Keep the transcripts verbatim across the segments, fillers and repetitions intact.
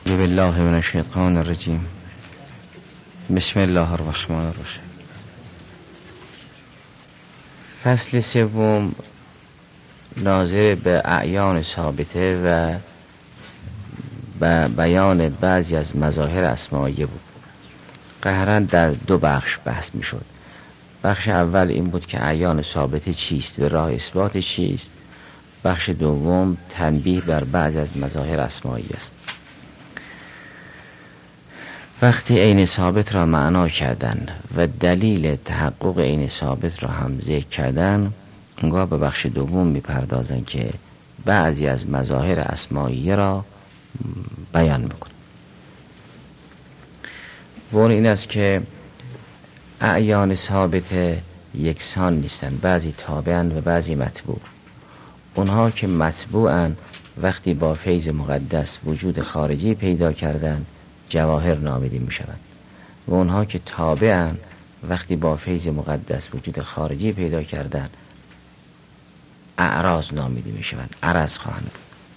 بالله من الشیطان الرجیم. بسم الله الرحمن الرحیم. فصل سوم ناظر به اعیان ثابته و به بیان بعضی از مظاهر اسمائیه بود. قهرا در دو بخش بحث می شد. بخش اول این بود که اعیان ثابته چیست و راه اثبات چیست. بخش دوم تنبیه بر بعضی از مظاهر اسمائیه است. وقتی عین ثابت را معنا کردن و دلیل تحقق عین ثابت را هم ذکر کردن، اونگاه به بخش دوم میپردازن که بعضی از مظاهر اسمائیه را بیان میکنن. و اون این است که اعیان ثابت یکسان نیستن، بعضی تابعن و بعضی متبوع. اونها که متبوعن وقتی با فیض مقدس وجود خارجی پیدا کردن جواهر نامیده می شوند و اونها که تابعن وقتی با فیض مقدس وجود خارجی پیدا کردن اعراض نامیده می شوند، عرض خواهند.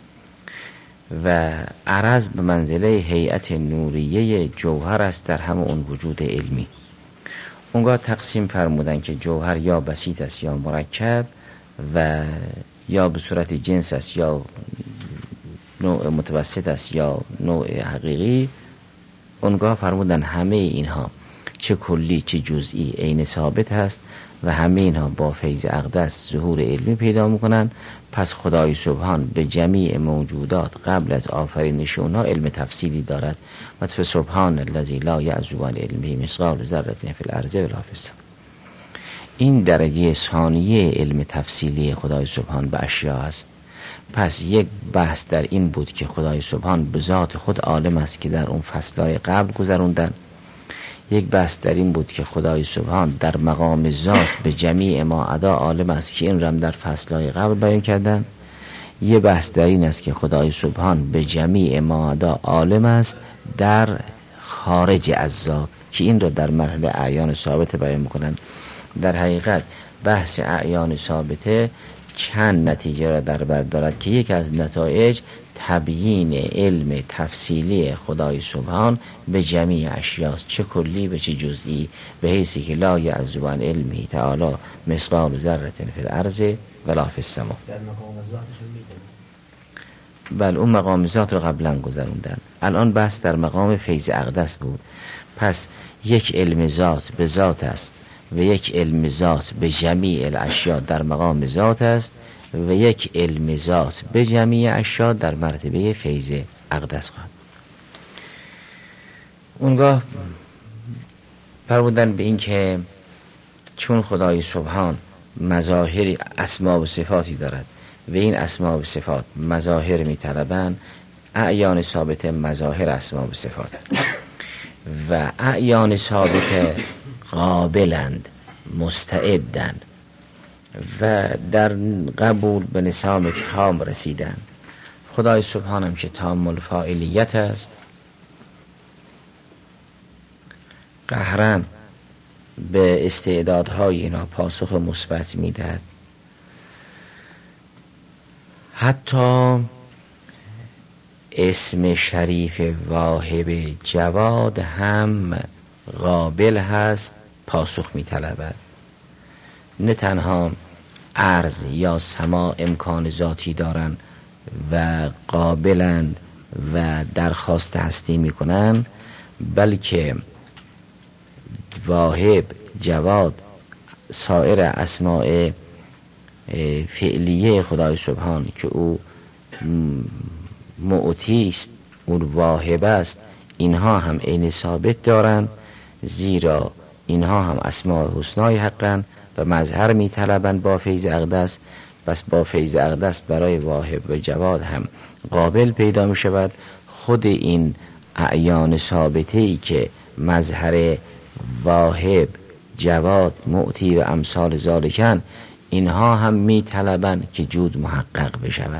و عرض به منزله هیئت نوریه جوهر است در همه اون وجود علمی. اونگاه تقسیم فرمودن که جوهر یا بسیط است یا مرکب و یا به صورت جنس است یا نوع متوسط است یا نوع حقیقی. اونگاه فرمودن همه اینها چه کلی چه جزئی عین ثابت هست و همه اینها با فیض اقدس ظهور علمی پیدا میکنن. پس خدای سبحان به جمیع موجودات قبل از آفرینش اونها علم تفصیلی دارد. و سبحان الذی لا یعزب عن علمه مثقال ذره فی الارض ولا فی السماء. این درجه ثانیه علم تفصیلی خدای سبحان به اشیاء است. پس یک بحث در این بود که خدای سبحان به ذات خود عالم است که در اون فصلهای قبل گذروندن. یک بحث در این بود که خدای سبحان در مقام ذات به جمیع ما عدا عالم است که این رم در فصلهای قبل بیان کردن. یک بحث در این است که خدای سبحان به جمیع ما عدا عالم است در خارج از ذات که این را در مرحله اعیان ثابته بیان میکنن. در حقیقت بحث اعیان ثابته چند نتیجه را در بر دارد که یک از نتایج تبیین علم تفصیلی خدای سبحان به جمیع اشیاست، چه کلی و چه جزئی، به حیثی که لا یعزب عن علمه تعالی مثقال ذره فی الارض ولا فی السماء. بله اون مقام ذات رو قبلا گذروندن. الان بحث در مقام فیض اقدس بود. پس یک علم ذات به ذات است و یک علم ذات به جمیع الاشیاء در مقام ذات است و یک علم ذات به جمیع اشیاء در مرتبه فیض اقدس خواهد. اونگاه فرمودن به این که چون خدای سبحان مظاهر اسما و صفاتی دارد و این اسما و صفات مظاهر می طلبند، اعیان ثابت مظاهر اسما و صفات و اعیان ثابت قابلند، مستعدند و در قبول به نظام تام رسیدند. خدای سبحانم که تام الفاعلیت است قهرن به استعدادهای اینا پاسخ مثبت میدهد. حتی اسم شریف واهب جواد هم قابل هست پاسخ می طلبد. نه تنها عرض یا سماع امکان ذاتی دارن و قابلند و درخواست هستی می کنن، بلکه واهب جواد سایر اسماء فعلیه خدای سبحان که او معطی است، او واهب است، اینها هم عین ثابت دارن، زیرا اینها هم اسماء حسنای حقن و مظهر می طلبن با فیض اقدس. بس با فیض اقدس برای واهب و جواد هم قابل پیدا می شود. خود این اعیان ثابته ای که مظهر واهب جواد معطی و امثال ذالکن، اینها هم می طلبن که جود محقق بشود.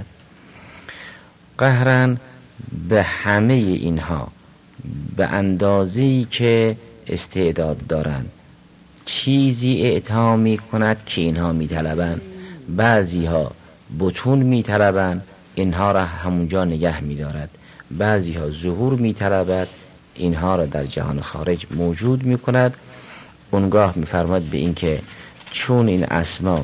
قهرن به همه اینها به اندازه‌ای که استعداد دارن چیزی اعطا می کند که اینها می طلبن. بعضی ها بطون می طلبن، اینها را همونجا نگه می دارد بعضی ها ظهور می طلبد، اینها را در جهان خارج موجود می کند. اونگاه می فرماد به این که چون این اسما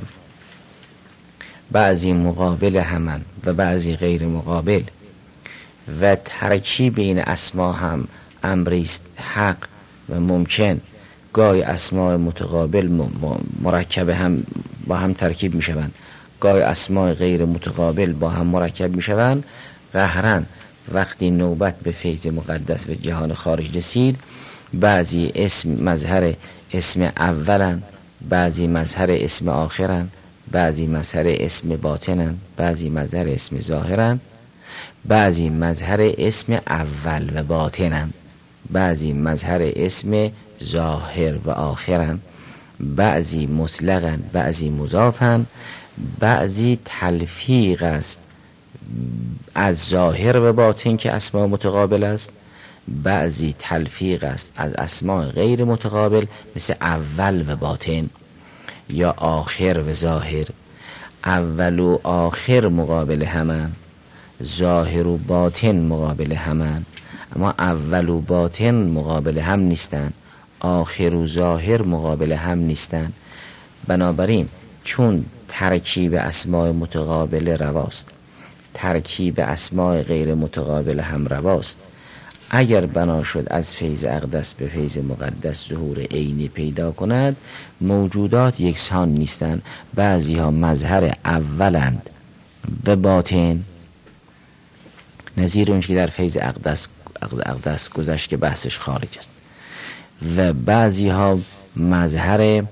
بعضی مقابل همن و بعضی غیر مقابل و ترکیب این اسما هم امریست حق و ممکن، گاهی اسماء متقابل مرکب هم با هم ترکیب می شوند، گاهی اسماء غیر متقابل با هم مرکب می شوند. قهرن وقتی نوبت به فیض مقدس و جهان خارج رسید، بعضی اسم مظهر اسم اولن، بعضی مظهر اسم آخرن، بعضی مظهر اسم باطنن، بعضی مظهر اسم ظاهرن، بعضی مظهر اسم اول و باطنن، بعضی مظهر اسم ظاهر و آخرن، بعضی مطلقن، بعضی مضافن، بعضی تلفیق است از ظاهر و باطن که اسماء متقابل است، بعضی تلفیق است از اسماء غیر متقابل مثل اول و باطن یا آخر و ظاهر. اول و آخر مقابل همن، ظاهر و باطن مقابل همن، اما اول و باطن مقابل هم نیستن، آخر و ظاهر مقابل هم نیستن. بنابراین چون ترکیب اسماء متقابل رواست، ترکیب اسماء غیر متقابل هم رواست، اگر بنا شد از فیض اقدس به فیض مقدس ظهور عینی پیدا کند، موجودات یکسان نیستند. بعضی ها مظهر اولند و باطن، نظیر اون که در فیض اقدس اقدس گذشت که بحثش خارج است، و بعضی ها مظهر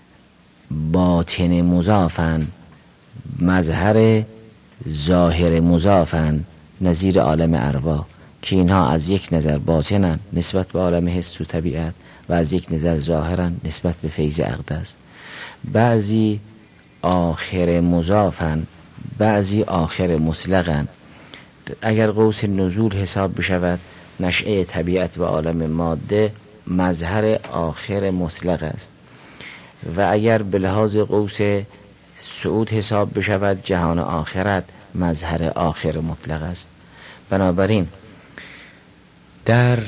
باطن مضافن، مظهر ظاهر مضافن، نظیر عالم ارواح که اینها از یک نظر باطنن نسبت به عالم حس و طبیعت و از یک نظر ظاهرن نسبت به فیض اقدس. بعضی آخر مضافن، بعضی آخر مطلقن. اگر قوس نزول حساب بشود، نشأه طبیعت و عالم ماده مظهر آخر مطلق است، و اگر به لحاظ قوس صعود حساب بشود، جهان آخرت مظهر آخر مطلق است. بنابراین در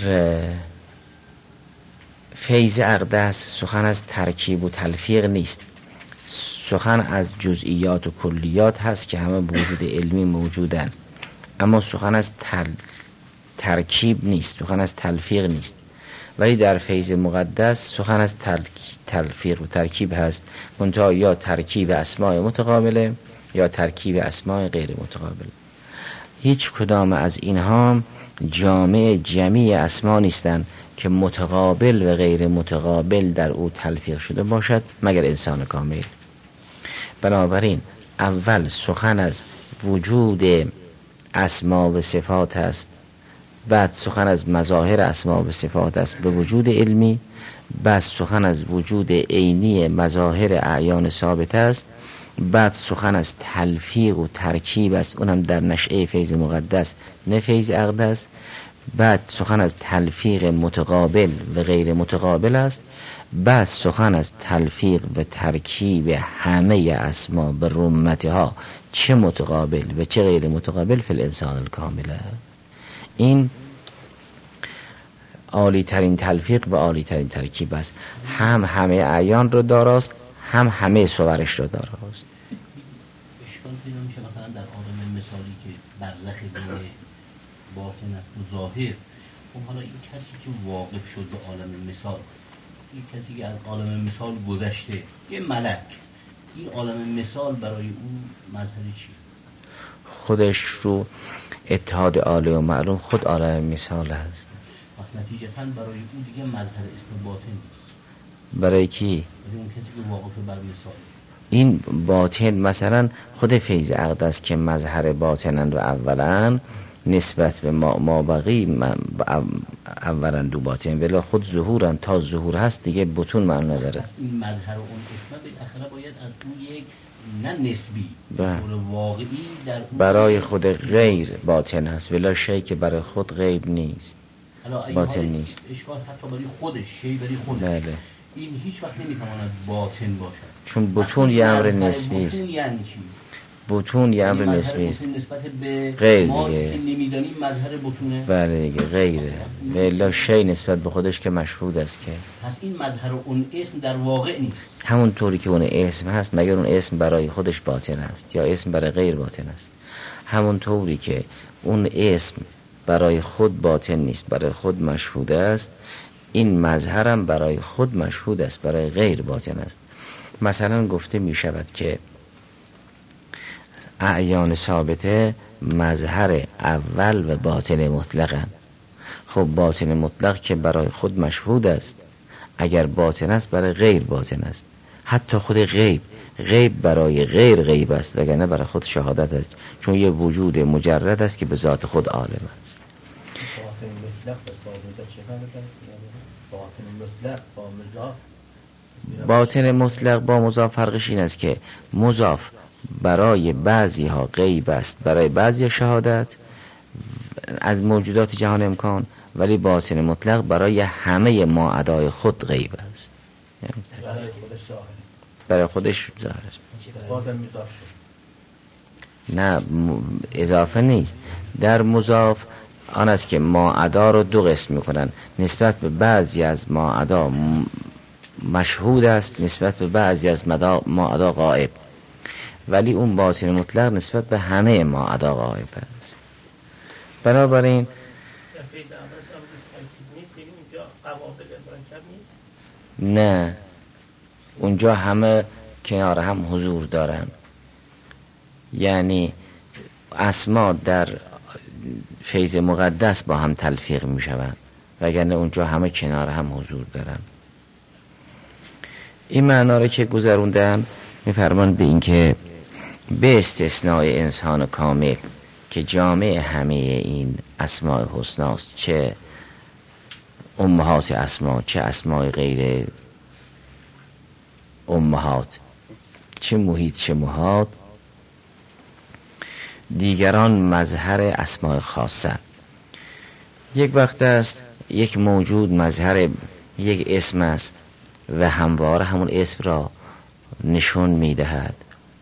فیض اقدس سخن از ترکیب و تلفیق نیست، سخن از جزئیات و کلیات هست که همه بوجود علمی موجودن، اما سخن از تل... ترکیب نیست، سخن از تلفیق نیست. ولی در فیض مقدس سخن از تل... تلفیق و ترکیب هست، منتها یا ترکیب اسماء متقابله یا ترکیب اسماء غیر متقابله. هیچ کدام از اینها جامع جمعی اسما نیستند که متقابل و غیر متقابل در او تلفیق شده باشد مگر انسان کامل. بنابراین اول سخن از وجود اسما و صفات است، بعد سخن از مظاهر اسما و صفات است به وجود علمی، بعد سخن از وجود عینی مظاهر اعیان ثابت است، بعد سخن از تلفیق و ترکیب است، اونم در نشأه فیض مقدس نه فیض اقدس. بعد سخن از تلفیق متقابل و غیر متقابل است، بعد سخن از تلفیق و ترکیب همه اسما به رمتها، چه متقابل و چه غیر متقابل، فی الانسان الکامل است. این عالی ترین تلفیق و عالی ترین ترکیب است، هم همه اعیان رو داراست، هم همه صورش رو داراست. اشکال پیدا میشه مثلا در عالم مثالی که برزخ بین باطن است و ظاهر. خب حالا این کسی که واقف شد به عالم مثال، این کسی که از عالم مثال گذشته، یه ملک، این عالم مثال برای او مظهر چیه؟ خودش رو اتحاد عالی و معلوم خود عالم مثال است. نتیجتاً برای او دیگه مظهر اسم باطن نیست. برای کی؟ برای اون کسی که واقف بر مثال. این باطن مثلا خود فیض اقدس که مظهر باطنن و اولن نسبت به ما, ما بقی اولن دو باطن، ولی خود ظهورن، تا ظهور هست دیگه بطون معنی نداره. این مظهر و اون اسم بالاخره باید از اون یک نه نسبی به واقعی در برای خود غیر باطن هست، ولی شی که برای خود غیب نیست، باطن نیست. اشکال حتی برای خودش، شی برای خودش، بله. این هیچ وقت نمیتواند باطن باشد، چون بطون یه امر نسبی است. بطون یعنی چی؟ بطون یه امر نسبی است، نسبت به غیر ما دیگه. که نمیدانیم مظهر بطونه. بله دیگه غیره، ولی شی نسبت به خودش که مشهود است که پس این مظهر اون اسم در واقع نیست. همون طوری که اون اسم هست، مگر اون اسم برای خودش باطن است یا اسم برای غیر باطن است؟ همون طوری که اون اسم برای خود باطن نیست، برای خود مشهود است، این مظهرم برای خود مشهود است، برای غیر باطن است. مثلا گفته می شود که اعیان ثابته مظهر اول و باطن مطلقن. خب باطن مطلق که برای خود مشهود است، اگر باطن است برای غیر باطن است. حتی خود غیب، غیب برای غیر غیب است، وگرنه برای خود شهادت است، چون یه وجود مجرد است که به ذات خود عالم است. باطن مطلق با مضاف فرقش این است که مضاف برای بعضی ها غیب است، برای بعضی ها شهادت از موجودات جهان امکان، ولی باطن مطلق برای همه ما ادای خود غیب است، برای خودش ظاهر است. نه اضافه نیست. در مضاف آن است که ما ادا رو دو قسم میکنن، نسبت به بعضی از ما ادا مشهود است، نسبت به بعضی از ما ادا غائب، ولی اون باطن مطلق نسبت به همه ما ادا غائب است. بنابراین نه، اونجا همه کنار هم حضور دارن، یعنی اسما در فیض مقدس با هم تلفیق می شوند، وگرنه اونجا همه کنار هم حضور دارن. این معنا رو که گذروندن می فرمان به این که به استثناء انسان کامل که جامع همه این اسماء حسناست، چه امهات اسما چه اسماء غیر امهات، چه محیط چه محات، دیگران مظهر اسماء خاصه. یک وقت است یک موجود مظهر یک اسم است و همواره همون اسم را نشون میدهد.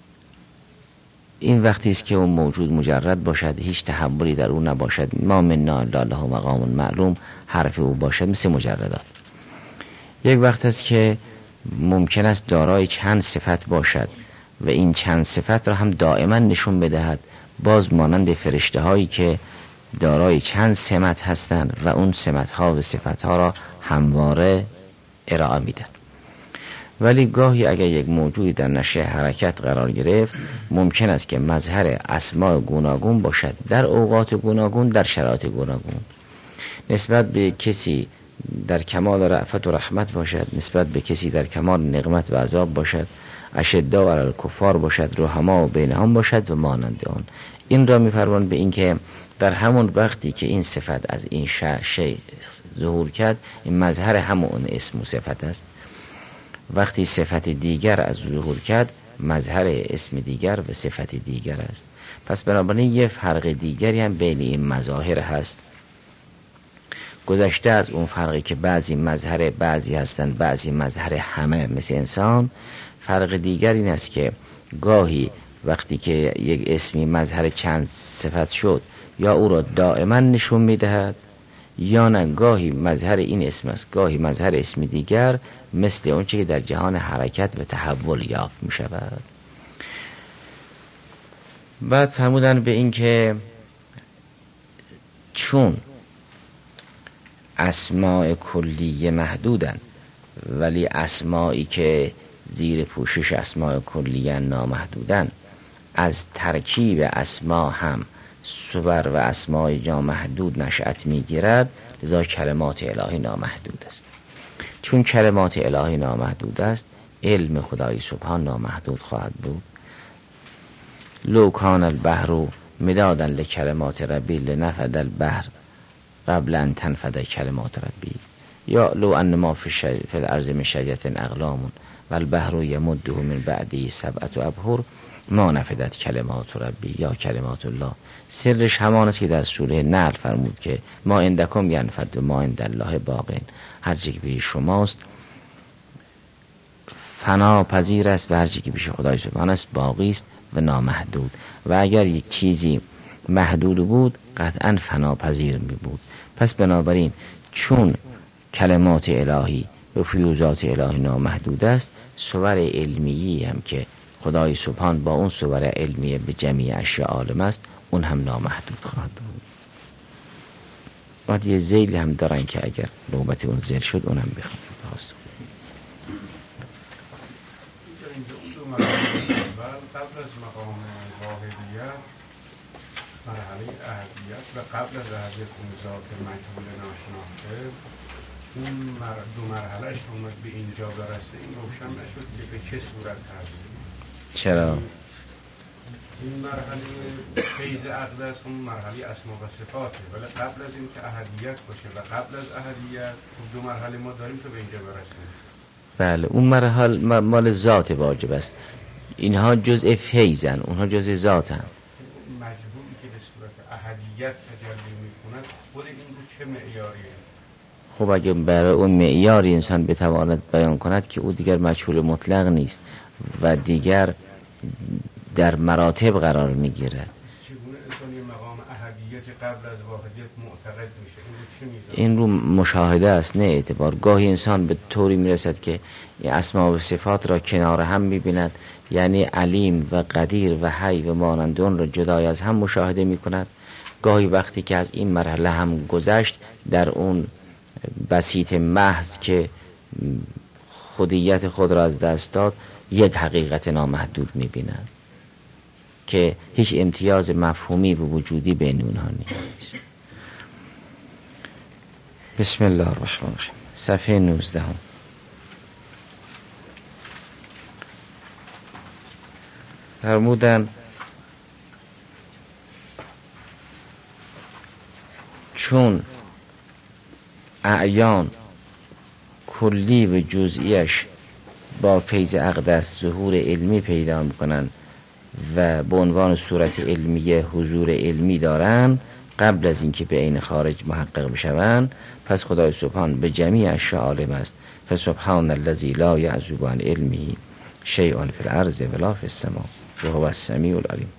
این وقتی است که اون موجود مجرد باشد، هیچ تحولی در اون نباشد، ما منا الا له مقام معلوم، حرف او باشد مثل مجردات. یک وقت است که ممکن است دارای چند صفت باشد و این چند صفت را هم دائما نشون بدهد، باز مانند فرشته هایی که دارای چند سمت هستند و اون سمت ها و صفت ها را همواره ارائه میدن. ولی گاهی اگر یک موجودی در نشه حرکت قرار گرفت، ممکن است که مظهر اسماء گوناگون باشد در اوقات گوناگون، در شرایط گوناگون، نسبت به کسی در کمال رأفت و رحمت باشد، نسبت به کسی در کمال نقمت و عذاب باشد، اشداء علی الکفار باشد، رحما و بینهم باشد و مانند آن. این را می‌فرمان به این که در همون وقتی که این صفت از این شی ظهور کرد، این مظهر همون اسم و صفت است. وقتی صفت دیگر از ظهور کرد، مظهر اسم دیگر و صفت دیگر است. پس بنابراین یه فرق دیگری هم بین این مظاهر هست، گذشته از اون فرقی که بعضی مظهر بعضی هستند، بعضی مظهر همه مثل انسان. فرق دیگر این است که گاهی وقتی که یک اسمی مظهر چند صفت شد، یا او را دائما نشون میدهد، یا نه گاهی مظهر این اسم است، گاهی مظهر اسم دیگر، مثل اون چه که در جهان حرکت و تحول یافت می شود. بعد فرمودن به این که چون اسماء کلیه محدودن، ولی اسمایی که زیر پوشش اسماء کلیه نامحدودن، از ترکیب اسما هم صور و اسماء جا محدود نشأت میگیرد، لذا کلمات الهی نامحدود است. چون کلمات الهی نامحدود است، علم خدای سبحان نامحدود خواهد بود. لو کان البحر مدادا لکلمات ربی لنفد البحر قبل ان تنفد کلمات ربی، یا لو ان ما فی فی الارض من شجرة اقلام والبحر یمده من بعده سبعة ابحر ما نفدت کلمات ربی یا کلمات الله. سرش همان است که در سوره نحل فرمود که ما عندکم ینفد و ما عند الله باقین، هر چی که پیش شماست فنا پذیر است و هر چی که پیش خدای سبحان است باقی است و نامحدود. و اگر یک چیزی محدود بود قطعا فناپذیر می بود. پس بنابراین چون کلمات الهی و فیوزات الهی نامحدود است، صور علمیی هم که خدای سبحان با اون صور علمیه به جمیع اشیاء عالم است، اون هم نامحدود خواهد بود. بعد یه ذیل هم دارن که اگر نوبت اون ذیل شد اونم بخونیم. قبل از مقام واحدیت مرحله احدیت و قبل از احدیت اون ذات مجهول ناشناخته، اون مر... دو مرحلهش اومد به اینجا برسه، این روشن نشد که به چه صورت هست. چرا؟ این مرحله فیض عقل است، اون مرحله اسما و صفاته، ولی قبل از این که احدیت باشه و قبل از احدیت دو مرحله ما داریم تا به اینجا برسیم. بله، اون مرحله مال ذات واجب است، اینها جزء فیضن، اونها جزء ذاتن. مجهولی که به صورت احدیت تجلی میکند خود این رو چه معیاریه؟ خب اگه برای اون معیاری انسان بتواند بیان کند که او دیگر مجهول مطلق نیست و دیگر در مراتب قرار میگیره. چگونه انسان یه مقام احدیت قبل از واحدیت معتقد میشه؟ این رو چه میزان؟ این رو مشاهده است نه اعتبار. گاهی انسان به طوری میرسد که اسما و صفات را کنار هم میبیند، یعنی علیم و قدیر و حی و مانند اون را جدای از هم مشاهده میکند. گاهی وقتی که از این مرحله هم گذشت، در اون بسیط محض که خودیت خود را از دست داد، یک حقیقت نامحدود میبیند که هیچ امتیاز مفهومی و وجودی بین اونها نیست. بسم الله الرحمن الرحیم. صفحه نوزده هم. فرمودن چون اعیان کلی و جزئیش با فیض اقدس ظهور علمی پیدا میکنن و به عنوان صورت علمیه حضور علمی دارن قبل از اینکه به عین خارج محقق بشوند، پس خدای سبحان به جمیع اشیاء عالم است. فسبحان الذی لا یعزب عن علمه شیء فی الارض ولا فی السماء و هو السمیع العلیم.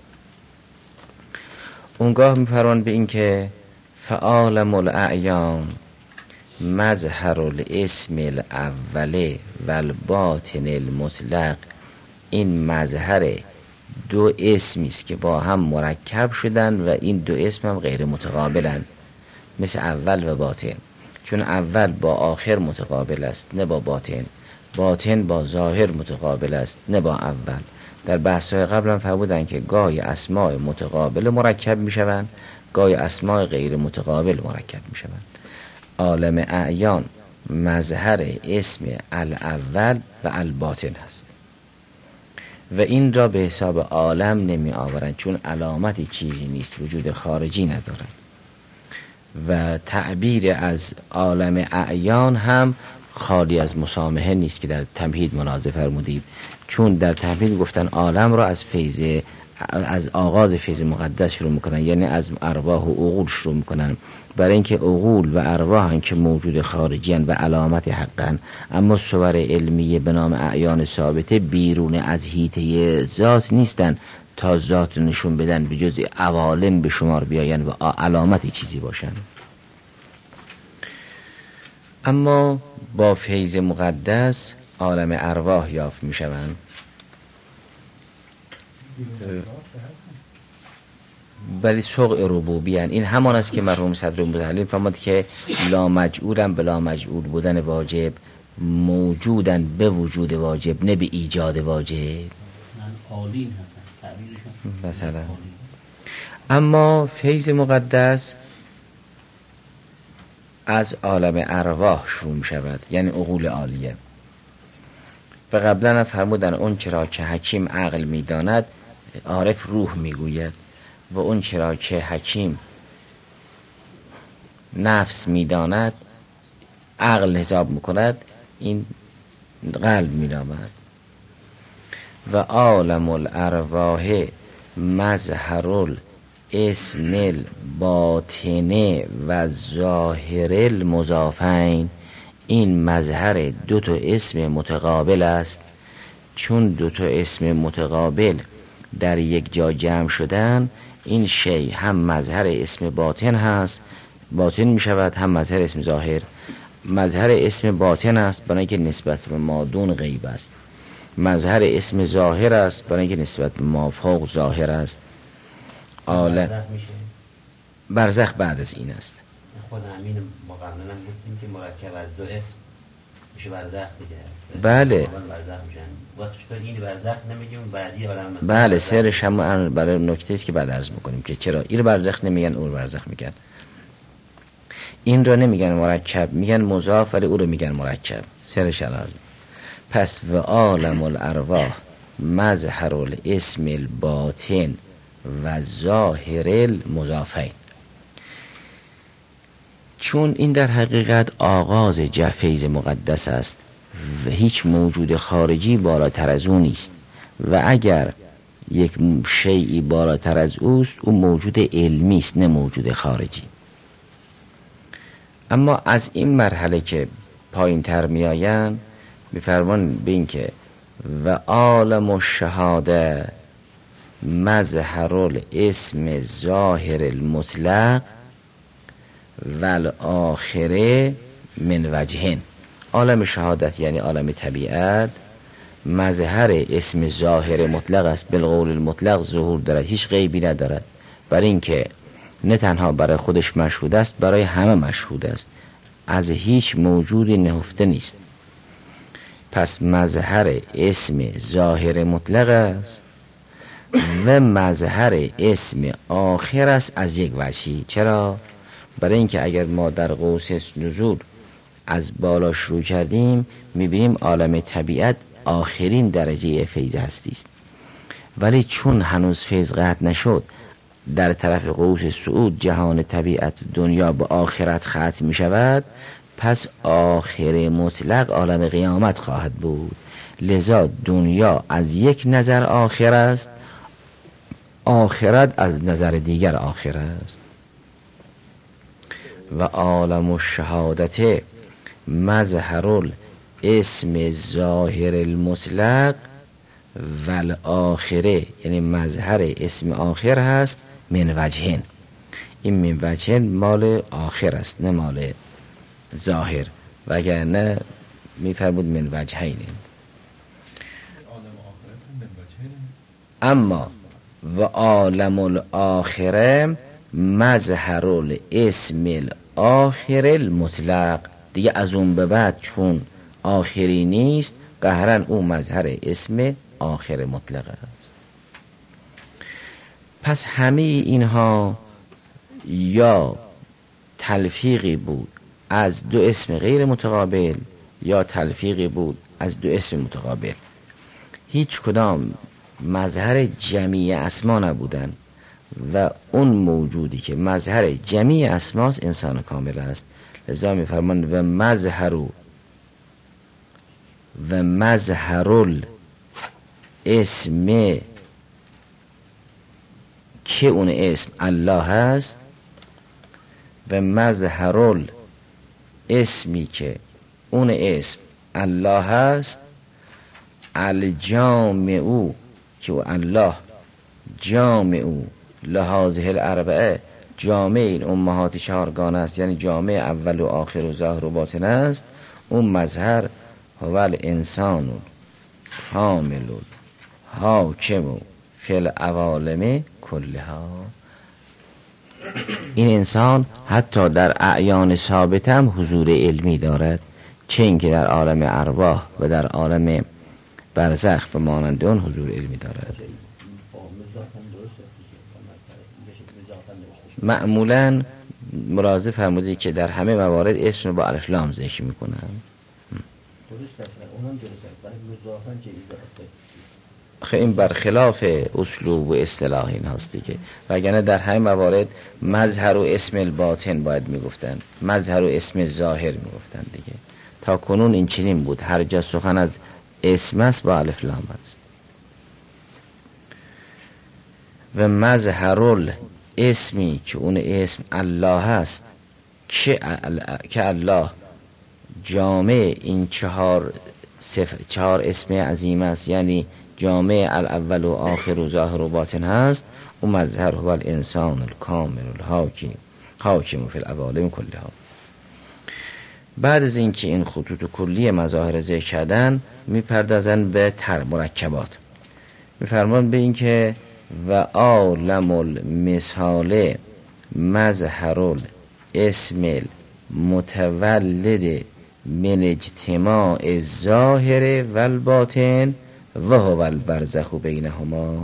اونگاه میفرمان به این که فعالم الاعیان مظهر الاسم الاول و الباطن المطلق. این مظهر دو اسمی است که با هم مرکب شدن و این دو اسم هم غیر متقابلن، مثل اول و باطن. چون اول با آخر متقابل است نه با باطن، باطن با ظاهر متقابل است نه با اول. در بحث‌های قبل هم فرمودن که گاهی اسماء متقابل مرکب میشوند، گاهی اسماء غیر متقابل مرکب میشوند. عالم اعیان مظهر اسم الاول و الباطن هست و این را به حساب عالم نمی آورند، چون علامتی چیزی نیست، وجود خارجی ندارد. و تعبیر از عالم اعیان هم خالی از مسامحه نیست که در تمهید ملاحظه فرمودید، چون در تمهید گفتن عالم را از فیض از آغاز فیض مقدس شروع میکنن، یعنی از ارواح و عقول شروع میکنن، برای اینکه عقول و ارواح که موجود خارجی و علامت حقن، اما صور علمیه به نام اعیان ثابته بیرون از حیطه ذات نیستن تا ذات نشون بدن، به جز عوالم به شمار بیاین و علامتی چیزی باشن. اما با فیض مقدس عالم ارواح یافت میشوند. ولی سوق ربوبی هن. این همان است که مرحوم صدر متعلم فرمود که لا مجعولن بلا مجعول بودن واجب، موجودن به وجود واجب نه به ایجاد واجب مثلا. اما فیض مقدس از عالم ارواح شروع می شود، یعنی عقول عالیه. و قبلا فرمودن اون چرا که حکیم عقل می داند عارف روح می گوید، و اون چرا که حکیم نفس می داند عقل حساب می کند، این قلب می نامد. و عالم الارواح مظهر الاسم الباطنه و ظاهر المضافین. این مظهر دو تا اسم متقابل است، چون دو تا اسم متقابل در یک جا جمع شدن، این شی هم مظهر اسم باطن هست، باطن می شود، هم مظهر اسم ظاهر. مظهر اسم باطن است برای اینکه نسبت به ما دون غیب است، مظهر اسم ظاهر است برای اینکه نسبت به ما فوق ظاهر است. عالم برزخ بعد از این است. خود همین مقابلا گفتیم که مرکب از دو اسم میشه برزخ دیگه. بله برزخ میشن. وقتی که این برزخ نمیگیم بعدی عالم مثلا. بله سرش هم برای نکته است که بعد عرض میکنیم که چرا این برزخ نمیگن اون برزخ میگن. این را نمیگن مرکب، میگن مضاف، ولی او رو میگن مرکب. سرش الان پس و عالم الارواح مظهر الاسم الباطن و ظاهر المضافین. چون این در حقیقت آغاز فیض مقدس است و هیچ موجود خارجی بالاتر از او نیست، و اگر یک شیئی بالاتر از اوست او موجود علمی است نه موجود خارجی. اما از این مرحله که پایین تر می آیند میفرمان به این که و عالم الشهاده مظهر الاسم ظاهر المطلق والآخره من وجهین. عالم شهادت یعنی عالم طبیعت مظهر اسم ظاهر مطلق است، بالقول المطلق ظهور دارد، هیچ غیبی ندارد، برای اینکه نه تنها برای خودش مشهود است، برای همه مشهود است، از هیچ موجودی نهفته نیست. پس مظهر اسم ظاهر مطلق است و مظهر اسم آخر است از یک وجهی. چرا؟ برای اینکه اگر ما در قوس نزول از بالا شروع کردیم میبینیم عالم طبیعت آخرین درجه فیض هستی است، ولی چون هنوز فیض قطع نشد در طرف قوس صعود جهان طبیعت دنیا به آخرت ختم می شود، پس آخر مطلق عالم قیامت خواهد بود. لذا دنیا از یک نظر آخر است، آخرت از نظر دیگر آخر است. و عالم الشهادت مظهر الاسم ظاهر المطلق والآخره، یعنی مظهر اسم آخر هست من وجهین. این من وجهین مال آخر است نه مال ظاهر، وگرنه میفرمود من وجهین. اما و عالم الاخره مظهر الاسم الاخر المطلق، دیگه از اون به بعد چون آخری نیست قهرن او مظهر اسم آخر مطلق است. پس همه اینها یا تلفیقی بود از دو اسم غیر متقابل یا تلفیقی بود از دو اسم متقابل، هیچ کدام مظهر جمیع اسما نبودن. و اون موجودی که مظهر جمیع اسماست انسان کامل است. لذا می فرمان و مظهر و مظهر الاسم که اون اسم الله هست و مظهر الاسمی که اون اسم الله هست الجامع او که الله جامع او لهذه الاربعه، جامع این امهات چهارگانه است، یعنی جامع اول و آخر و ظاهر و باطن است. اون مظهر هو الانسان کامل حاکم فی العوالم کلها. این انسان حتی در اعیان ثابت هم حضور علمی دارد، چه اینکه در عالم ارواح و در عالم برزخ و مانند اون حضور علمی دارد. معمولا ملاحظه فرمودی که در همه موارد اسم رو با الف لام ذکر میکنن. خیلی این برخلاف اسلوب و اصطلاح این هست دیگه، وگرنه در همه موارد مظهر و اسم الباطن باید میگفتن، مظهر و اسم ظاهر میگفتن دیگه. تا کنون این چنین بود، هر جا سخن از اسم است با الف لام است. و مظهر اسمی که اون اسم الله هست که که الله جامع این چهار صف... چهار اسم عظیم است، یعنی جامع الاول و آخر و ظاهر و باطن هست، اون مظهر هو الانسان الکامل الحاکم حاکم فی العوالم کلها. بعد از اینکه این خطوط کلی مظاهر ذکر کردن، میپردازن به تر مرکبات. میفرمان به این که و عالم المثال مظهر الاسم المتولد من اجتماع الظاهر و الباطن و هو البرزخ بینهما.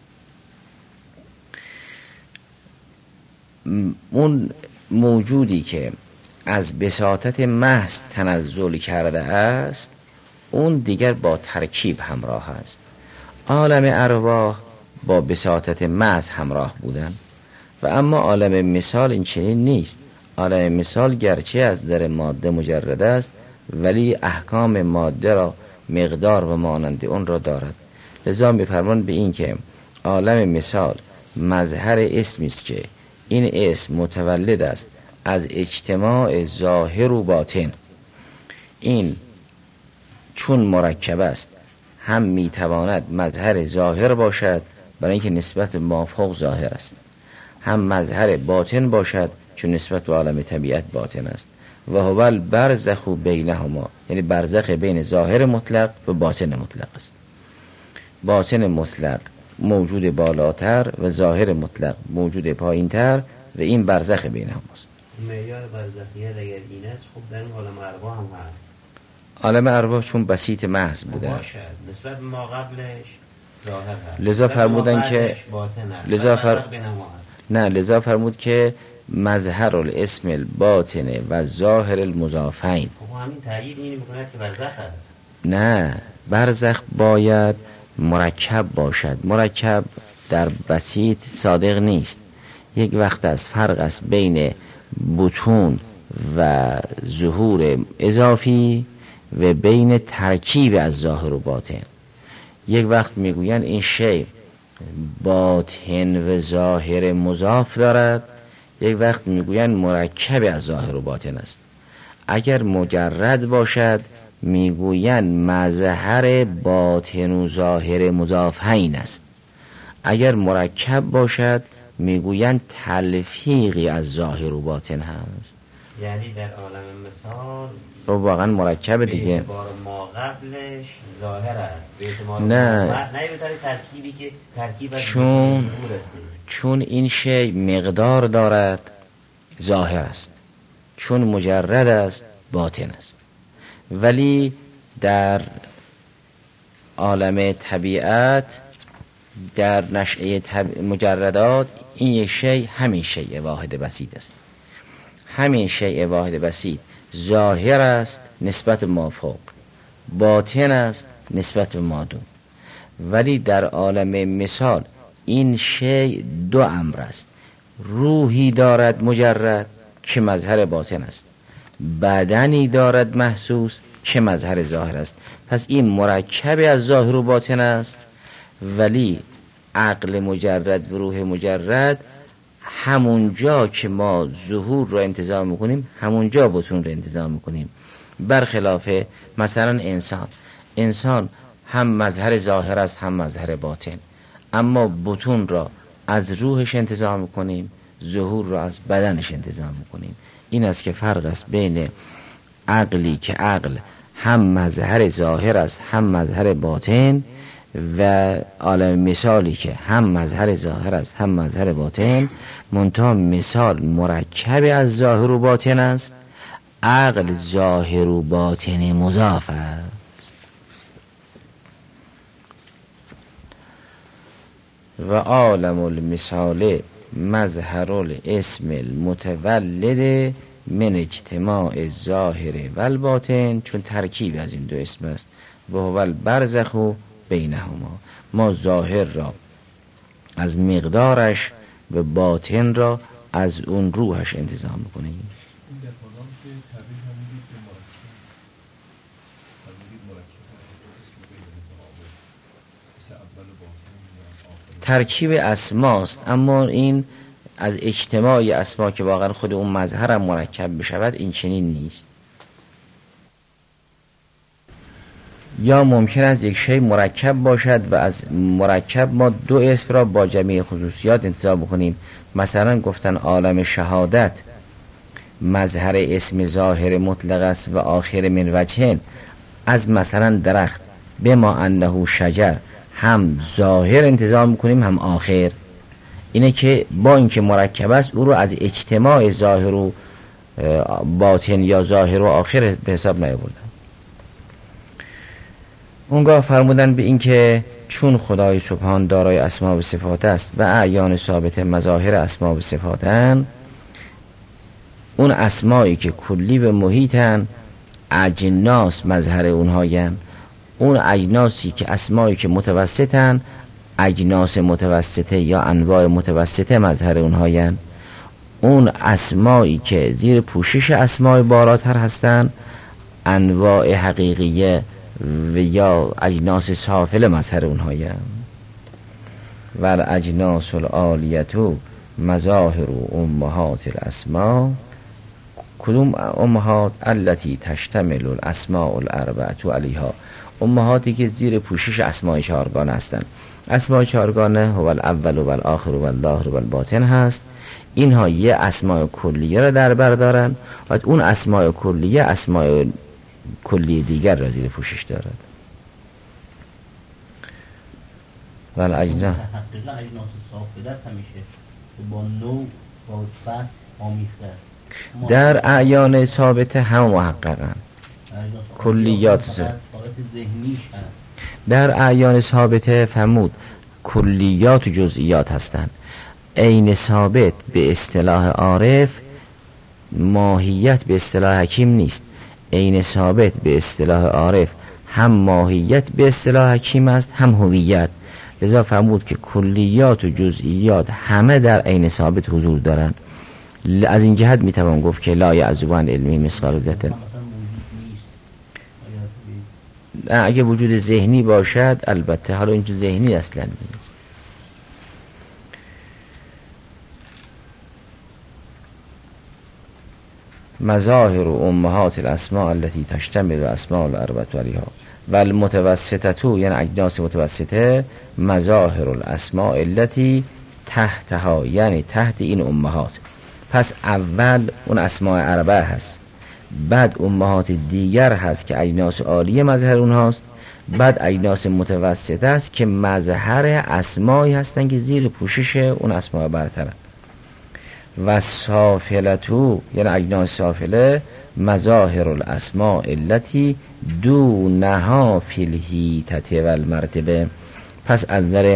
اون موجودی که از بساطت محض تنزل کرده است، اون دیگر با ترکیب همراه است. عالم ارواح با بساطت محض همراه بودن و اما عالم مثال این چنین نیست. عالم مثال گرچه از در ماده مجرد است، ولی احکام ماده را مقدار و مانند اون را دارد. لذا می‌فرمان به این که عالم مثال مظهر اسمی است که این اسم متولد است از اجتماع ظاهر و باطن. این چون مرکب است، هم میتواند مظهر ظاهر باشد برای اینکه نسبت مافوق ظاهر است، هم مظهر باطن باشد چون نسبت به عالم طبیعت باطن است. و هو البرزخ بینهما، یعنی برزخ بین ظاهر مطلق و باطن مطلق است. باطن مطلق موجود بالاتر و ظاهر مطلق موجود پایینتر و این برزخ بینهما است. معیار برزخیت اگر این است، خب در این عالم ارواح هم هست. عالم ارواح چون بسیط محض بوده باشد نسبت ما قبلش ظاهر هست، لذا فرمودن که لذا فر... نه لذا فرمود که مظهر الاسم الباطن و ظاهر المضافین. خب همین تایید اینی میکنه که برزخ هست. نه، برزخ باید مرکب باشد. مرکب در بسیط صادق نیست. یک وقت از فرق است بین بطون و ظهور اضافی و بین ترکیب از ظاهر و باطن. یک وقت میگوین این شی باطن و ظاهر مضاف دارد، یک وقت میگوین مرکب از ظاهر و باطن است. اگر مجرد باشد میگوین مظهر باطن و ظاهر مضافین است. اگر مرکب باشد میگوین تلفیقی از ظاهر و باطن هست. یعنی در عالم مثال رو واقعا مرکب دیگه. به اعتبار ما قبلش ظاهر است، به اعتبار نه ما نه به طور ترکیبی که ترکیب از چون چون این شی مقدار دارد ظاهر است، چون مجرد است باطن است. ولی در عالم طبیعت، در نشأه طب... مجردات، این یک شی همین شیء واحد بسیط است. همین شیء واحد بسیط ظاهر است نسبت مافوق، باطن است نسبت به مادون. ولی در عالم مثال این شیء دو امر است. روحی دارد مجرد که مظهر باطن است، بدنی دارد محسوس که مظهر ظاهر است. پس این مرکب از ظاهر و باطن است. ولی عقل مجرد و روح مجرد همون جا که ما ظهور رو انتظار میکنیم همون جا بطون رو انتظار میکنیم. برخلاف مثلا انسان انسان هم مظهر ظاهر است هم مظهر باطن، اما بطون را از روحش انتظار میکنیم، ظهور را از بدنش انتظار میکنیم. این است که فرق است بین عقلی که عقل هم مظهر ظاهر است هم مظهر باطن و عالم مثالی که هم مظهر ظاهر است هم مظهر باطن. منتها مثال مرکب از ظاهر و باطن است، عقل ظاهر و باطن مضاف است. و عالم المثال مظهر الاسم المتولد من اجتماع الظاهر و الباطن، چون ترکیب از این دو اسم است. و هو البرزخ بینهما، ما ظاهر را از مقدارش و باطن را از اون روحش انتظار میکنیم. ترکیب اسماست، اما این از اجتماع اسما که واقعا خود اون مظهر هم مرکب بشود این چنین نیست. یا ممکن است یک شی مرکب باشد و از مرکب ما دو اسم را با جمعی خصوصیات انتزاع بکنیم. مثلا گفتن عالم شهادت مظهر اسم ظاهر مطلق است و آخر من وجهن، از مثلا درخت به ما انه شجر هم ظاهر انتزاع میکنیم هم آخر. اینه که با اینکه مرکب است او رو از اجتماع ظاهر و باطن یا ظاهر و آخر به حساب نیاوردن. اونگاه فرمودن به این که چون خدای سبحان دارای اسما و صفات است و اعیان ثابت مظاهر اسما و صفاتن، اون اسمایی که کلی و محیطن اجناس مظهر اونهاین، اون اجناسی که اسمایی که متوسطن اجناس متوسطه یا انواع متوسطه مظهر اونهاین، اون اسمایی که زیر پوشش اسمای بالاتر هستن انواع حقیقیه و یا اجناس سافل مظهر اونهاین. ول اجناس العالیتو مظاهر امهات الاسما، کدوم امهات؟ التي تشتمل الاسماء الاربعه علیها، امهاتی که زیر پوشش اسماء چهارگانه هستند. اسماء چهارگانه هو الاول و الاخر و الظاهر و الباطن هست. اینها یه اسماء کلیه را در بر دارن و اون اسماء کلیه اسماء کلیه دیگر را زیر پوشش دارد. ول اجناس تحقیق اجناس صافل است همیشه با نوع با فصل آمیخته است. در اعیان ثابته هم محققن کلیات ذهنیش هست. در اعیان ثابته فرمود کلیات و جزئیات هستند. عین ثابت به اصطلاح عارف ماهیت به اصطلاح حکیم نیست. عین ثابت به اصطلاح عارف هم ماهیت به اصطلاح حکیم است هم هویت. لذا فرمود که کلیات و جزئیات همه در عین ثابت حضور دارند. از این جهت میتوان گفت که لا یعزب عن علمی مثقال ذره. اگه وجود ذهنی باشد البته، حالا اینجا ذهنی اصلا نیست. مظاهر و امهات الاسماء التي تشتمل اسماء الاربعه علیها و المتوسطه، یعنی اجناس متوسطه، مظاهر الاسماء التي تحتها، یعنی تحت این امهات. پس اول اون اسماء اربعه هست، بعد امهات دیگر هست که اجناس عالیه مظهر اونهاست، بعد اجناس متوسطه است که مظهر اسمایی هستن که زیر پوشش اون اسماء برترن. و صافلتو، یعنی اجناس صافله، مظاهر الاسماء التي دونها فی الهیتة و المرتبه. پس از در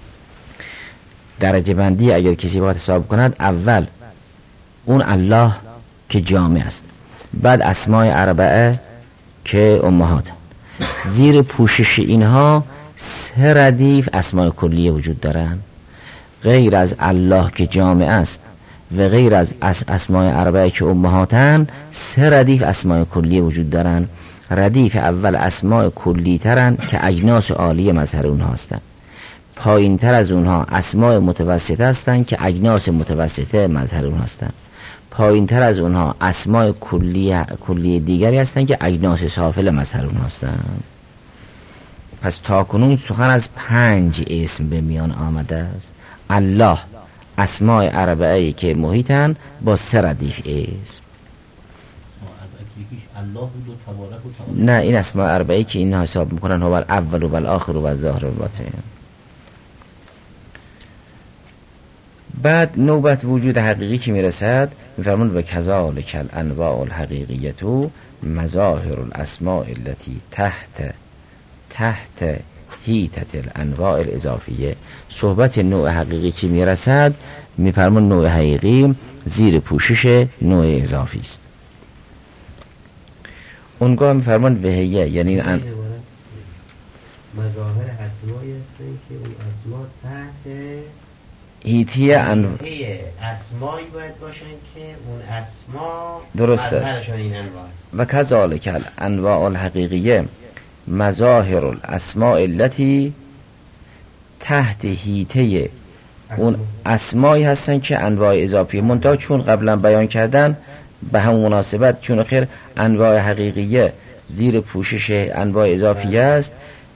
درجه بندی اگر کسی باید حساب کند، اول اون الله که جامع است، بعد اسماء اربعه که امهات، زیر پوشش اینها سه ردیف اسماء کلیه وجود دارن. غیر از الله که جامع است و غیر از اسماء اربعه که امهاتن، سه ردیف اسماء کلیه وجود دارن. ردیف اول اسماء کلی ترن که اجناس عالیه مظهر اونها هستن. پایین تر از اونها اسماء متوسطه هستن که اجناس متوسطه مظهر اونها هستن. پایین تر از اونها اسماء کلیه کلیه دیگری هستن که اجناس سافل مظهر اونها هستن. پس تاکنون سخن از پنج اسم به میان آمده است. الله، اسماء اربعه که محیطن با سه ردیف اسم. نه، این اسماء اربعه که اینها حساب میکنن هو الاول و الاخر و الظاهر و الباطن. بعد نوبت وجود حقیقی که میرسد، میفرمون و کذالک الانواع الحقیقیتو مظاهر الاسماء التي تحت تحت هیتت الانواع الاضافیه. صحبت نوع حقیقی که میرسد، میفرمون نوع حقیقی زیر پوشش نوع اضافی است. اونگاه میفرمون وهیه، یعنی ان مظاهر اسمایی هستن که اون اسما تحت هیتیه ان اسمایی باید باشن که اون اسما درست است. و کذالک الانواع الحقیقیه مظاهر الاسماء التي تحت هیته اون اسمایی هستن که انواع اضافی منتها چون قبلا بیان کردن به هم مناسبت، چون خیر انواع حقیقیه زیر پوشش انواع اضافی است،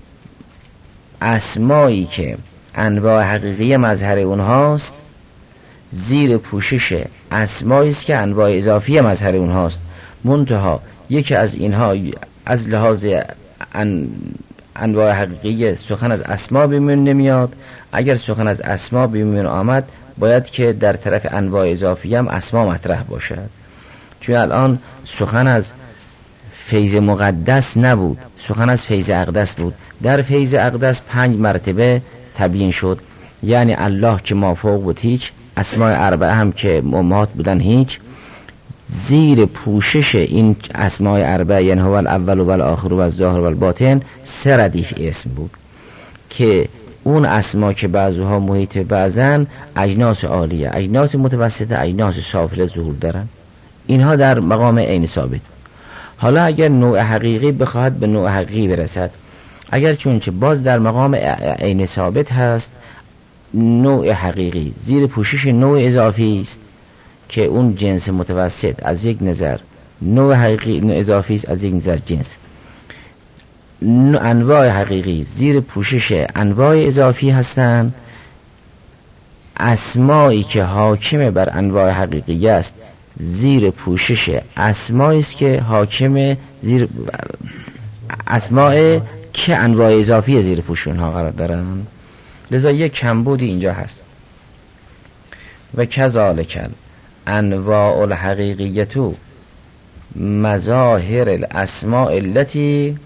اسمایی که انواع حقیقی مظهر اونهاست زیر پوشش اسمایی است که انواع اضافی مظهر اونهاست. منتها یکی از اینها از لحاظ ان انواع حقیقی سخن از اسما بیمون نمیاد. اگر سخن از اسما بیمون آمد باید که در طرف انواع اضافی هم اسما مطرح باشد، چون الان سخن از فیض مقدس نبود، سخن از فیض اقدس بود. در فیض اقدس پنج مرتبه تبیین شد، یعنی الله که مافوق بود هیچ، اسماء اربعه هم که امهات بودن هیچ. زیر پوشش این اسماء اربعه یعنی هو الاول و الاخر و الظاهر و الباطن سه ردیف اسم بود که اون اسما که بعضها محیط بعضن اجناس عالیه، اجناس متوسطه، اجناس سافله ظهور دارن. اینها در مقام عین ثابت. حالا اگر نوع حقیقی بخواهد به نوع حقیقی برسد، اگر چونچه باز در مقام عین ثابت هست، نوع حقیقی زیر پوشش نوع اضافی است که اون جنس متوسط از یک نظر نوع حقیقی نوع اضافی است، از یک نظر جنس. انواع حقیقی زیر پوشش انواع اضافی هستند. اسمایی که حاکم بر انواع حقیقی است زیر پوشش اسمایی است که حاکم زیر اسماء که انواع اضافی زیر پوشش اونها قرار دارند. لذا یک کمبودی اینجا هست. و کذالک انواع الحقیقیتو مظاهر الاسماء التي،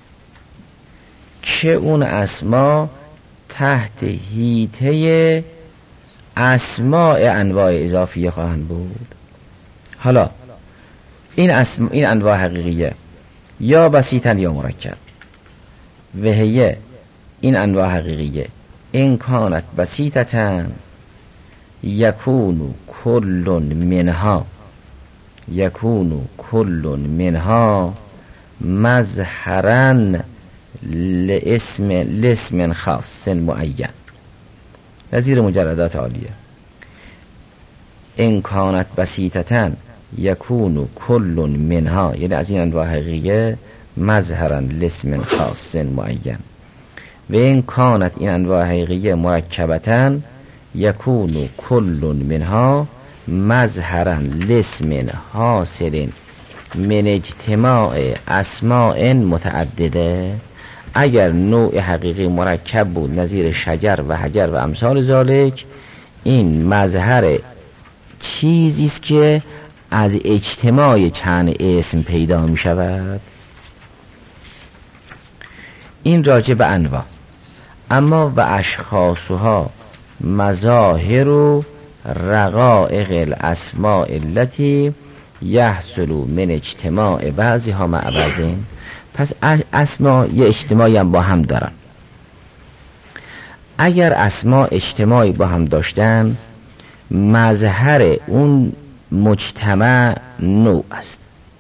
که اون اسما تحت حیطه اسماء انواع اضافی خواهند بود. حالا این اسم این انواع حقیقیه یا بسیطن یا مرکب. و هی این انواع حقیقیه این کانت بسیطتن یکونو کل منها یکونو کل منها مظهرن لاسم لاسم خاص معین. نظیر مجردات عالیه. این کانت بسیطتن یکونو کل منها، یعنی از این انواع حقیقیه مظهرن لاسم خاص معین. و این کانت این انواع حقیقیه مرکبتن یکونو کل منها مظهرن لاسم حاصل من اجتماع اسماء متعدده. اگر نوع حقیقی مرکب بود نظیر شجر و حجر و امثال ذالک، این مظهر چیزی است که از اجتماع چند اسم پیدا می شود. این راجع به انواع. اما و اشخاصها مظاهر و رقائق الاسماء التي یحصل من اجتماع بعضها مع بعضین. پس اسما یه اجتماعی هم با هم دارن. اگر اسما اجتماعی با هم داشتن، مظهر اون مجتمع نوع است